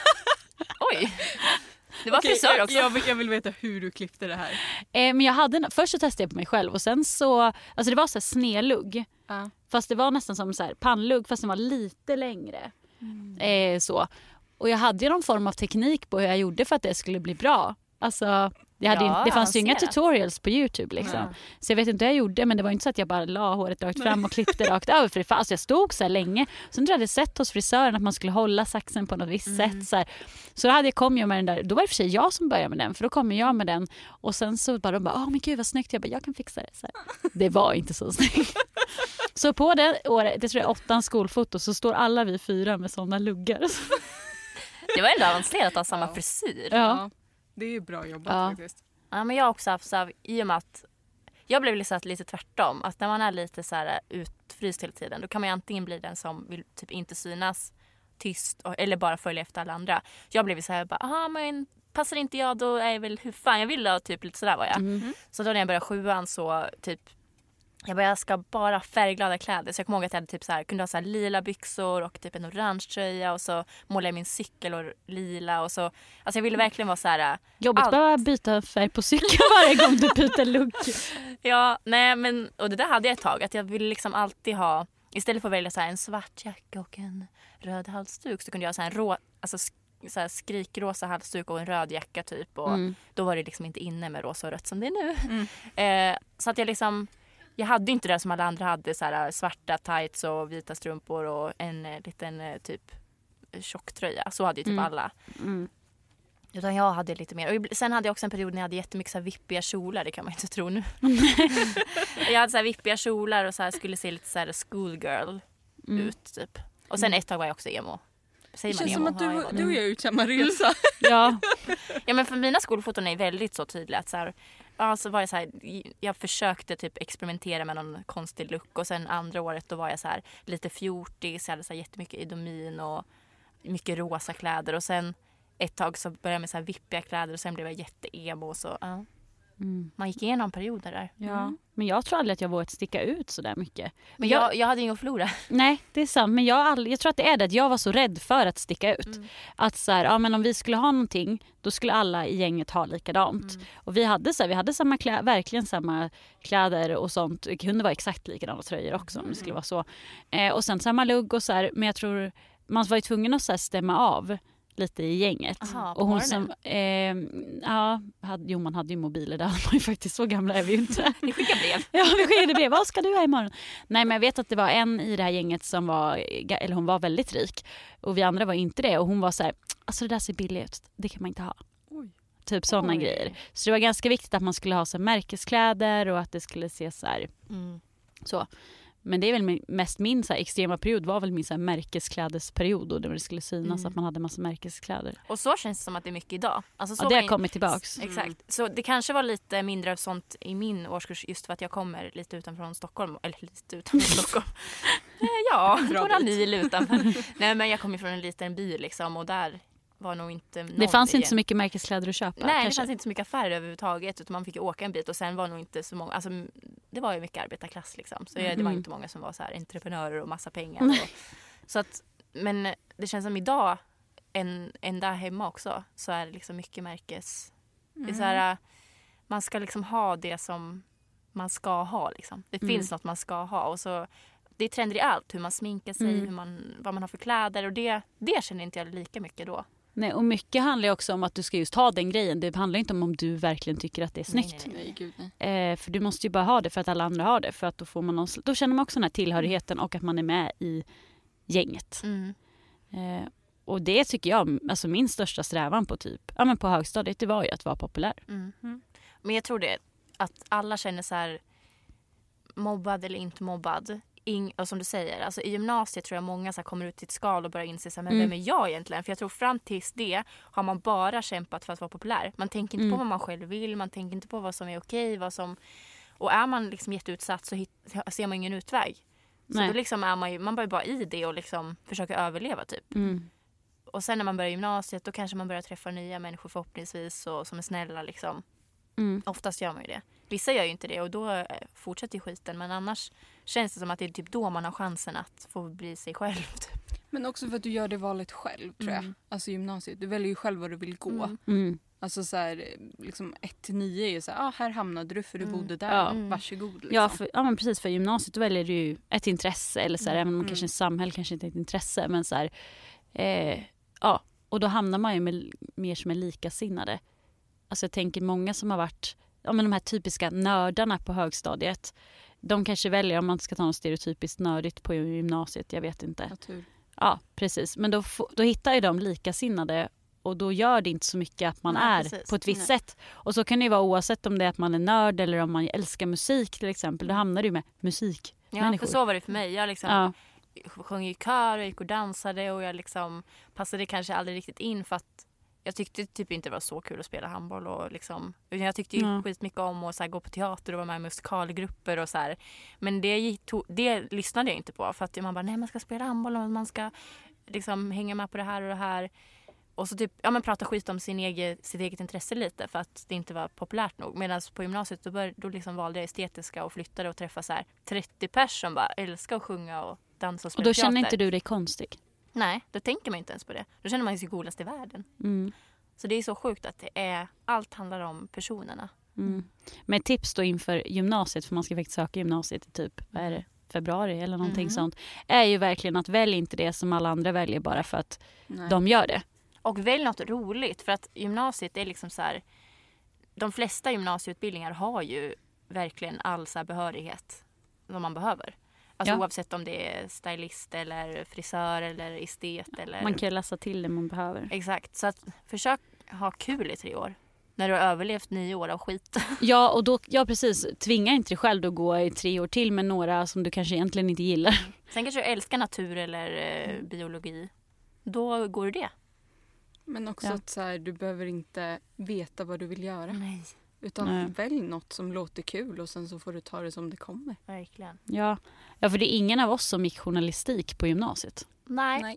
Oj. Du var frisör också. Jag vill veta hur du klippte det här. Men jag hade, först så testade jag på mig själv och sen så, alltså det var så här snedlugg. Fast det var nästan som så här pannlugg fast den var lite längre. Så. Och jag hade ju någon form av teknik på hur jag gjorde för att det skulle bli bra. Alltså, det fanns ju inga tutorials på YouTube liksom. Så jag vet inte hur jag gjorde, men det var inte så att jag bara la håret rakt fram och klippte rakt över. För det fanns, jag stod så här länge. Sen hade jag sett hos frisören att man skulle hålla saxen på något visst sätt. Så då kom jag med den där. Då var det för sig jag som började med den. För då kom jag med den. Och sen så bara de bara, men gud vad snyggt. Jag bara, jag kan fixa det. Så här. Det var inte så snyggt. Så på det året, det tror jag 8 skolfoto, så står alla vi 4 med sådana luggar. Det var ändå avancerat att ha samma frisyr. Ja. Det är bra jobbat faktiskt. Ja, men jag har också haft så här, i och med att jag blev liksom lite tvärtom. Att när man är lite så här utfryst hela tiden, då kan man ju antingen bli den som vill typ inte synas, tyst eller bara följa efter alla andra. Jag blev så här bara, men passar inte jag då är jag väl hur fan jag vill, typ lite sådär var jag. Så då när jag började 7:an så typ jag ska bara färgglada kläder. Så jag kommer ihåg att jag hade typ så här, kunde ha så här lila byxor och typ en orange tröja. Och så målade jag min cykel och lila. Och så, alltså jag ville verkligen vara så här. Jobbigt bara byta färg på cykeln varje gång du byter look. Ja, nej men och det där hade jag ett tag. Att jag ville liksom alltid ha, istället för att välja så här en svart jacka och en röd halsduk, så kunde jag ha så här så här skrikrosa halsduk och en röd jacka typ. Och då var det liksom inte inne med rosa och rött som det är nu. Så att jag liksom, jag hade inte det som alla andra hade, så här svarta tights och vita strumpor och en liten typ tjocktröja. Så hade ju typ alla. Utan jag hade lite mer. Och sen hade jag också en period när jag hade jättemycket så här vippiga kjolar. Det kan man inte tro nu. Jag hade så här vippiga kjolar och så här skulle se lite så här schoolgirl ut typ. Och sen ett tag var jag också emo. Säger det känns emo, som att du och jag är ut samma resa. Ja. Ja, men för mina skolfoton är väldigt så tydliga. Att så här, så var jag så här, jag försökte typ experimentera med någon konstig look. Och sen andra året då var jag så här lite fjortis. Jag hade så här jättemycket idomin och mycket rosa kläder. Och sen ett tag så började jag med så här vippiga kläder och sen blev jag jätteemo. Så man gick igenom perioder där. Ja. Men jag tror aldrig att jag vågat sticka ut så där mycket. Men jag hade inget att förlora. Nej, det är sant. Men jag tror att det är det att jag var så rädd för att sticka ut. Att så här, men om vi skulle ha någonting, då skulle alla i gänget ha likadant. Och vi hade samma verkligen samma kläder och sånt. Det kunde vara exakt likadana tröjor också om det skulle vara så. Och sen samma lugg och så här, men jag tror man var ju tvungen att så här stämma av lite i gänget. Aha, och hon som man hade ju mobiler där. Man är ju faktiskt så gamla är vi ju inte. Ni skickade brev. Ja, vi skickade brev. Vad ska du ha imorgon? Nej, men jag vet att det var en i det här gänget som hon var väldigt rik och vi andra var inte det och hon var så här, alltså det där ser billigt ut. Det kan man inte ha. Oj. Typ sådana grejer. Så det var ganska viktigt att man skulle ha så märkeskläder och att det skulle se så här så. Men det är väl mest min så här, extrema period var väl min så här, märkesklädesperiod och där det skulle synas att man hade massa märkeskläder. Och så känns det som att det är mycket idag. Alltså, så det har kommit tillbaks. Exakt. Så det kanske var lite mindre av sånt i min årskurs just för att jag kommer lite utanför Stockholm. Eller lite utanför Stockholm. Ja, några mil utanför. Nej, men jag kommer från en liten by liksom och där var nog inte någon. Det fanns inte så mycket märkeskläder att köpa. Nej, kanske. Det fanns inte så mycket affärer överhuvudtaget utan man fick ju åka en bit och sen var nog inte så många, alltså det var ju mycket arbetarklass liksom. Så det var inte många som var så här entreprenörer och massa pengar. Och, så att, men det känns som idag en där hemma också så är det liksom mycket märkes. Det är så här, man ska liksom ha det som man ska ha liksom. Det finns något man ska ha och så det är trender i allt, hur man sminkar sig, vad man har för kläder och det känner inte jag lika mycket då. Nej, och mycket handlar också om att du ska just ha den grejen. Det handlar inte om du verkligen tycker att det är snyggt. Nej, gud, nej. För du måste ju bara ha det för att alla andra har det. För att då känner man också den här tillhörigheten och att man är med i gänget. Och det tycker jag, alltså min största strävan på på högstadiet, det var ju att vara populär. Men jag tror det att alla känner så här mobbad eller inte mobbad. Och som du säger, alltså i gymnasiet tror jag många så här kommer ut till ett skal och börjar inse så här, men vem är jag egentligen? För jag tror fram tills det har man bara kämpat för att vara populär. Man tänker inte på vad man själv vill, man tänker inte på vad som är okej, och är man liksom jätteutsatt så ser man ingen utväg. Så då liksom är man bara i det och liksom försöker överleva typ. Och sen när man börjar gymnasiet då kanske man börjar träffa nya människor förhoppningsvis och som är snälla liksom. Oftast gör man ju det. Vissa gör ju inte det och då fortsätter skiten. Men annars känns det som att det är typ då man har chansen att få bli sig själv. Typ. Men också för att du gör det valet själv tror jag. Alltså gymnasiet. Du väljer ju själv vad du vill gå. Alltså så här, liksom 1-9 är ju så här, här hamnade du för du bodde där. Varsågod. Liksom. Ja, men precis för gymnasiet då väljer du ju ett intresse. Eller så här, även om man kanske samhälle kanske inte är ett intresse. Men så här, och då hamnar man ju mer som är likasinnade. Alltså jag tänker många som har varit de här typiska nördarna på högstadiet. De kanske väljer, om man ska ta något stereotypiskt nördigt på gymnasiet, jag vet inte. Natur. Ja, precis. Men då hittar ju de likasinnade och då gör det inte så mycket att man är på ett visst sätt. Och så kan det ju vara oavsett om det är att man är nörd eller om man älskar musik till exempel. Då hamnar du med musik. Ja, för så var det för mig. Jag liksom sjöng i kör och gick och dansade och jag liksom passade kanske aldrig riktigt in för att jag tyckte typ inte det var så kul att spela handboll och liksom, jag tyckte ju skitmycket om att så här, gå på teater och vara med i musikalgrupper och så här. Men det lyssnade jag inte på för att man bara, nej man ska spela handboll och man ska liksom hänga med på det här och det här. Och så typ, prata skit om sitt eget intresse lite för att det inte var populärt nog. Medan på gymnasiet då liksom valde jag estetiska och flyttade och träffade så här 30 personer som bara älskar att sjunga och dansa och spela teater. Och då känner inte du dig konstig? Nej, då tänker man inte ens på det. Då känner man sig coolast i världen. Så det är så sjukt att allt handlar om personerna. Men ett tips då inför gymnasiet, för man ska faktiskt söka gymnasiet i typ, februari eller någonting sånt, är ju verkligen att välja inte det som alla andra väljer bara för att de gör det. Och välj något roligt, för att gymnasiet är liksom så här, de flesta gymnasieutbildningar har ju verkligen all så här behörighet som man behöver. Alltså oavsett om det är stylist eller frisör eller estet. Eller... Man kan läsa till det man behöver. Exakt. Så att försök ha kul i 3 år. När du har överlevt 9 år av skit. Ja, och då, precis. Tvinga inte dig själv att gå i 3 år till med några som du kanske egentligen inte gillar. Sen kanske du älskar natur eller biologi. Då går det. Men också att så här, du behöver inte veta vad du vill göra. Nej. Utan välj något som låter kul och sen så får du ta det som det kommer. Verkligen. Ja, för det är ingen av oss som gick journalistik på gymnasiet. Nej.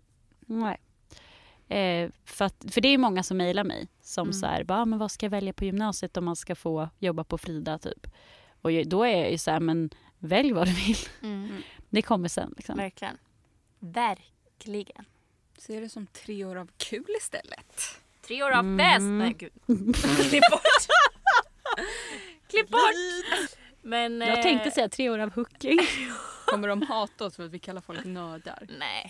För det är många som mejlar mig som så här, men vad ska jag välja på gymnasiet om man ska få jobba på Frida typ. Och då är jag ju så här, men välj vad du vill. Det kommer sen liksom. Verkligen. Se det som 3 år av kul istället. 3 år av fest. Nej gud. Klipp bort. Klipp bort. Men jag tänkte säga 3 år av hooking. Kommer de hata oss för att vi kallar folk nördar? Nej.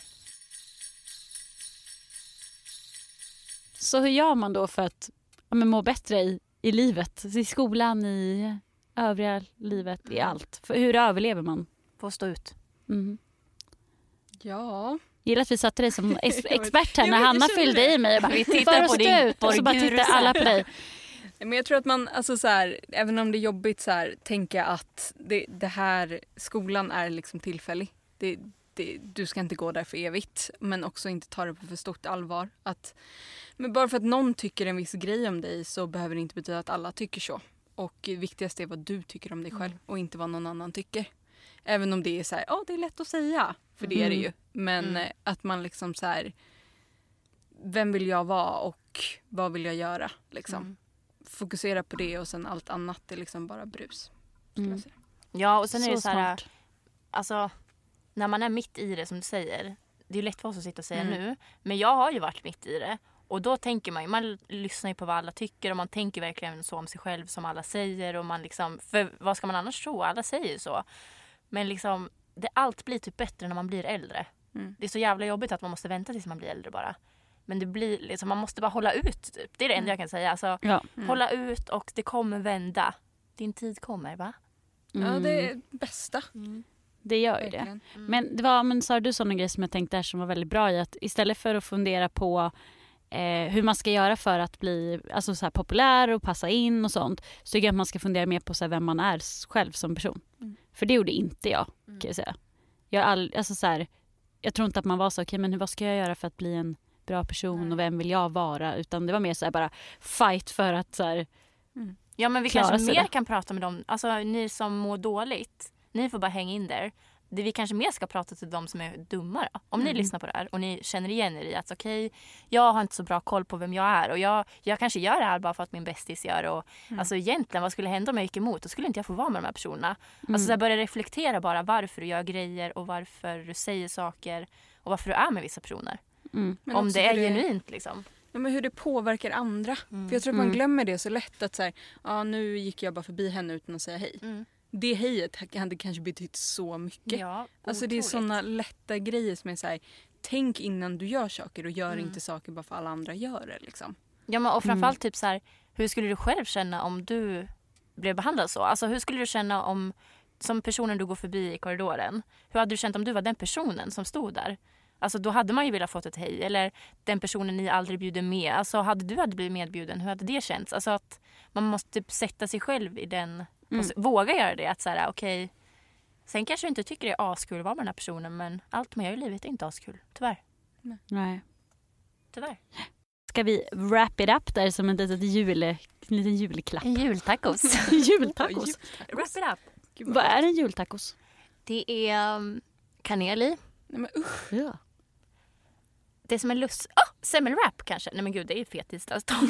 Så hur gör man då för att må bättre i livet? I skolan, i övriga livet, i allt? För hur överlever man? Får stå ut. Ja. Gillar att vi satte dig som expert här när Hanna fyllde i mig. Jag bara, vi tittar på din och så bara tittar alla på dig. Men jag tror att man, alltså så här, även om det är jobbigt så här, tänka att det här, skolan är liksom tillfällig. Du ska inte gå där för evigt, men också inte ta det på för stort allvar. Men bara för att någon tycker en viss grej om dig så behöver det inte betyda att alla tycker så. Och viktigast är vad du tycker om dig själv och inte vad någon annan tycker. Även om det är så här, det är lätt att säga, för det är det ju. Men att man liksom så här, vem vill jag vara och vad vill jag göra liksom. Fokusera på det och sen allt annat är liksom bara brus. Jag säga. Ja, och sen är det så här, smart. alltså när man är mitt i det som du säger, det är ju lätt för oss att sitta och säga nu, men jag har ju varit mitt i det. Och då tänker man lyssnar ju på vad alla tycker och man tänker verkligen så om sig själv som alla säger och man liksom, för vad ska man annars tro? Alla säger ju så. Men liksom, allt blir typ bättre när man blir äldre. Det är så jävla jobbigt att man måste vänta tills man blir äldre bara. Men det blir liksom, man måste bara hålla ut typ. Det är det enda jag kan säga. Alltså, hålla ut och det kommer vända. Din tid kommer, va? Ja, det är bästa. Det gör ju det. Men sa du sån en grej som jag tänkte där som var väldigt bra i att istället för att fundera på hur man ska göra för att bli alltså, så här, populär och passa in och sånt, så tycker jag att man ska fundera mer på så här, vem man är själv som person. För det gjorde inte jag, kan jag säga. Jag tror inte att man var så, okej, men vad ska jag göra för att bli en bra person och vem vill jag vara? Utan det var mer så här, bara fight för att så här, ja, men vi kanske mer kan prata med dem. Alltså ni som mår dåligt, ni får bara hänga in där. Det vi kanske mer ska prata till de som är dumma då. Om ni lyssnar på det här och ni känner igen er i att okej, jag har inte så bra koll på vem jag är och jag kanske gör det här bara för att min bästis gör och alltså egentligen, vad skulle hända om jag gick emot? Då skulle inte jag få vara med de här personerna. Alltså så börja reflektera bara varför du gör grejer och varför du säger saker och varför du är med vissa personer. Om det är genuint liksom. Ja, men hur det påverkar andra. För jag tror att man glömmer det så lätt att så här, nu gick jag bara förbi henne utan att säga hej. Det hejet hade kanske betytt så mycket. Ja, alltså det är såna lätta grejer som är så här, tänk innan du gör saker och gör inte saker bara för alla andra gör det liksom. Ja, men och framförallt typ så här, hur skulle du själv känna om du blev behandlad så? Alltså hur skulle du känna om som personen du går förbi i korridoren? Hur hade du känt om du var den personen som stod där? Alltså då hade man ju velat fått ett hej. Eller den personen ni aldrig bjuder med. Alltså hade du blivit medbjuden, hur hade det känts? Alltså att man måste typ sätta sig själv i den. Våga göra det. Att så här, okej. Sen kanske du inte tycker det är askul att vara med den här personen. Men allt man gör i livet är inte askul. Tyvärr. Nej. Tyvärr. Ska vi wrap it up där som en liten julklapp? En jultacos. Jultacos. Wrap it up. Vad är en jultacos? Det är kanel i. Nej men usch. Ja. Det som är semmelwrap kanske. Nej men gud, det är ju fettisdagsdag.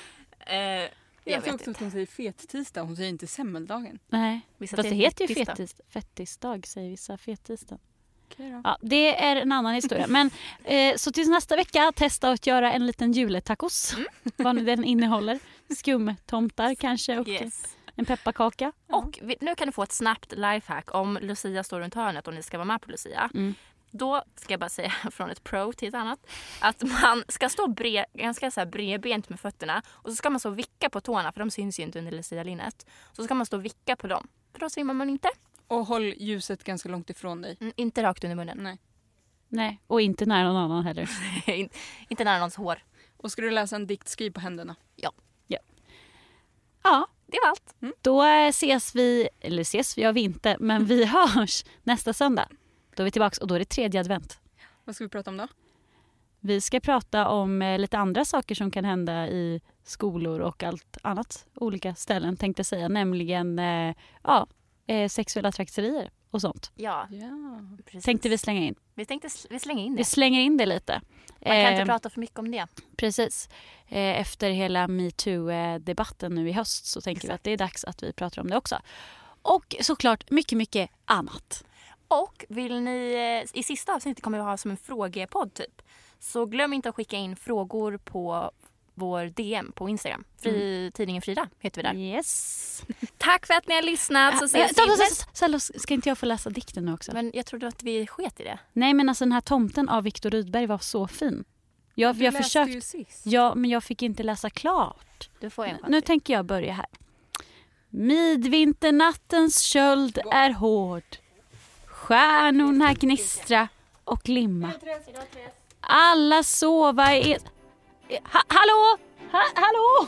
Jag tror också att hon säger fettisdag. Hon säger inte semmeldagen. Nej, vissa fast det heter ju fettisdag säger vissa fettisdag. Ja, det är en annan historia. Men så tills nästa vecka testa att göra en liten juletacos. Vad nu den innehåller. Skumtomtar kanske och en pepparkaka. Och nu kan du få ett snabbt lifehack om Lucia står runt hörnet och ni ska vara med på Lucia. Då ska jag bara säga från ett pro till ett annat att man ska stå ganska så här bredbent med fötterna och så ska man så vicka på tårna för de syns ju inte under Lucia-linnet. Så ska man stå och vicka på dem för då svimmar man inte. Och håll ljuset ganska långt ifrån dig. Inte rakt under munnen. Nej, och inte nära någon annan heller. Inte nära någons hår. Och ska du läsa en dikt, skriv på händerna. Ja. Ja, det var allt. Då ses vi har vi inte, men vi hörs nästa söndag. Då är vi tillbaka och då är det 3:e advent. Vad ska vi prata om då? Vi ska prata om lite andra saker som kan hända i skolor och allt annat olika ställen tänkte jag säga. Nämligen sexuella trakasserier och sånt. Ja, precis. Tänkte vi slänga in. Vi slänger in det. Vi slänger in det lite. Man kan inte prata för mycket om det. Precis. Efter hela MeToo-debatten nu i höst så tänker vi att det är dags att vi pratar om det också. Och såklart mycket, mycket annat. Och vill ni, i sista avsnittet kommer vi ha som en frågepodd typ. Så glöm inte att skicka in frågor på vår DM på Instagram. Tidningen Frida heter vi där. Yes. Tack för att ni har lyssnat. Så ses vi. Ska inte jag få läsa dikten nu också? Men jag trodde att vi sket i det. Nej, men alltså den här tomten av Viktor Rydberg var så fin. Jag försökte ju sist. Ja, men jag fick inte läsa klart. Du får en chans. Nu tänker jag börja här. Midvinternattens köld är hård. Stjärnorna gnistra och glimma. Alla sova i... Hallå? Hallå?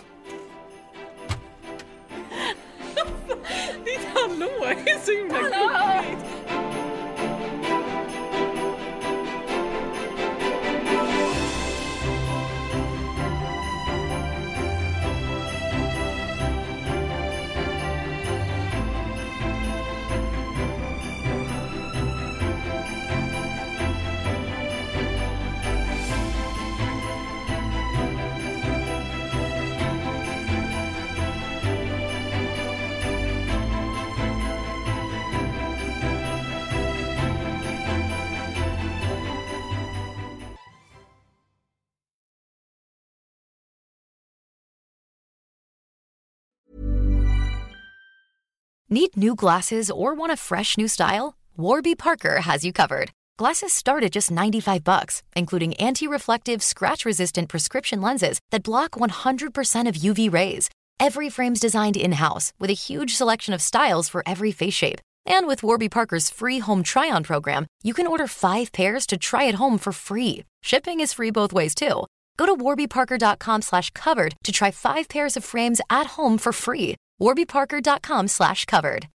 Ditt hallå är så himla gulligt. Need new glasses or want a fresh new style? Warby Parker has you covered. Glasses start at just $95, including anti-reflective, scratch-resistant prescription lenses that block 100% of UV rays. Every frame's designed in-house with a huge selection of styles for every face shape. And with Warby Parker's free home try-on program, you can order 5 pairs to try at home for free. Shipping is free both ways, too. Go to warbyparker.com/covered to try 5 pairs of frames at home for free. warbyparker.com/covered.